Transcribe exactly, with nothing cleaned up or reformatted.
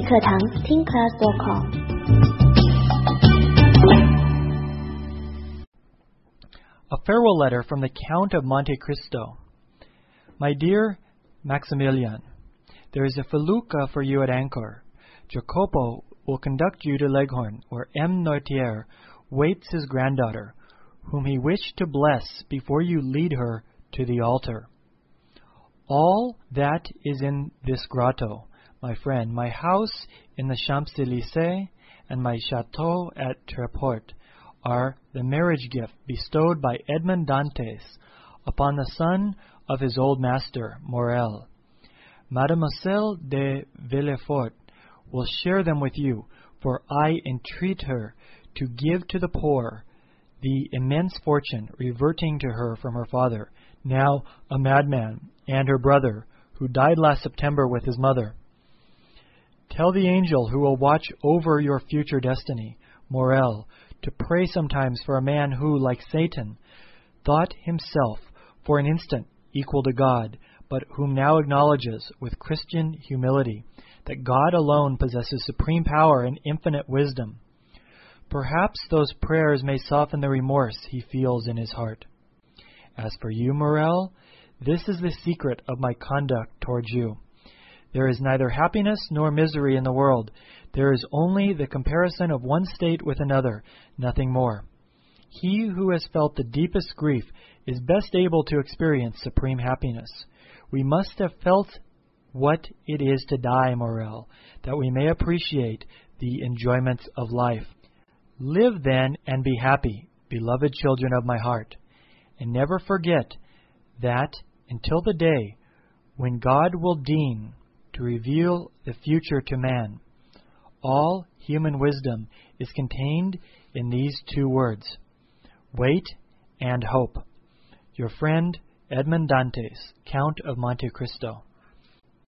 课堂听 class dot com。 A farewell letter from the Count of Monte Cristo. My dear Maximilian, there is a felucca for you at anchor. Jacopo will conduct you to Leghorn, where M. Noirtier waits his granddaughter, whom he wished to bless before you lead her to the altar. All that is in this grotto, my friend, my house in the Champs-Élysées and my chateau at Tréport, are the marriage gift bestowed by Edmond Dantes upon the son of his old master, Morel. Mademoiselle de Villefort will share them with you, for I entreat her to give to the poor the immense fortune reverting to her from her father, now a madman, and her brother, who died last September with his mother. Tell the angel who will watch over your future destiny, Morel, to pray sometimes for a man who, like Satan, thought himself for an instant equal to God, but whom now acknowledges with Christian humility that God alone possesses supreme power and infinite wisdom. Perhaps those prayers may soften the remorse he feels in his heart. As for you, Morel, this is the secret of my conduct towards you. There is neither happiness nor misery in the world. There is only the comparison of one state with another, nothing more. He who has felt the deepest grief is best able to experience supreme happiness. We must have felt what it is to die, Morel, that we may appreciate the enjoyments of life. Live then and be happy, beloved children of my heart, and never forget that until the day when God will deign to reveal the future to man, all human wisdom is contained in these two words: wait and hope. Your friend, Edmond Dantes, Count of Monte Cristo.